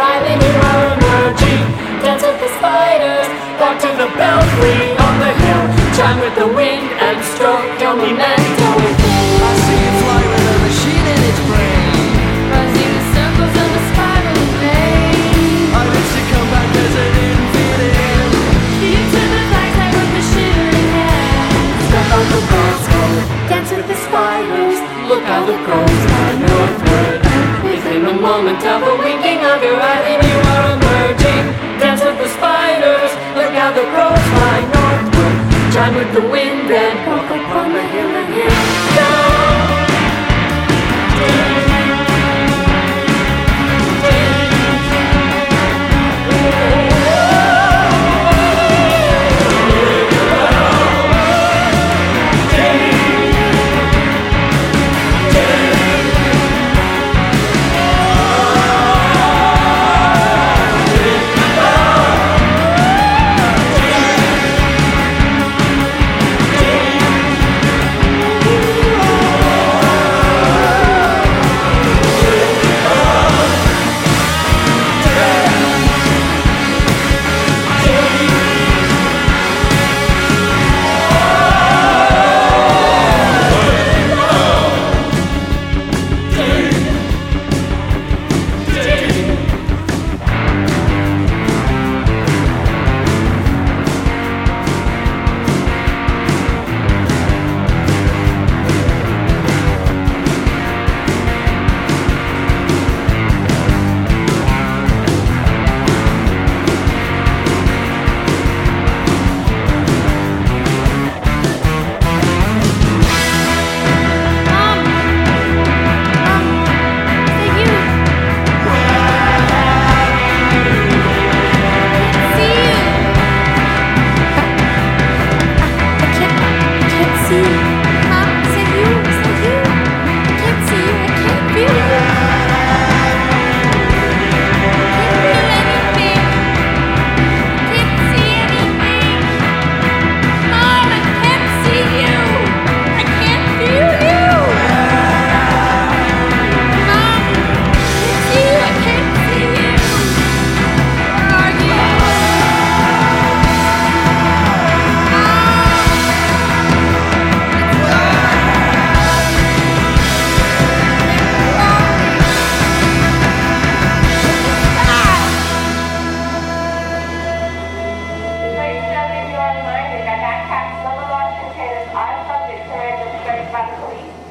arrive and you are emerging. Dance with the spiders, walk to the belfry on the hill. Chime with the wind and stroke your memento within. I see you fly with a machine in its brain, Rising the circles of a spiraling vein. I wish to come back as an infidel. You turn the flags high with the shivering hands. Step out the crossroad, dance with the spiders. Look how the crows fly northward. Within the moment of a winking of your eye, then you are emerging. Dance with the spiders. Look how the crows fly northward. Chime with the wind and walk upon the hill.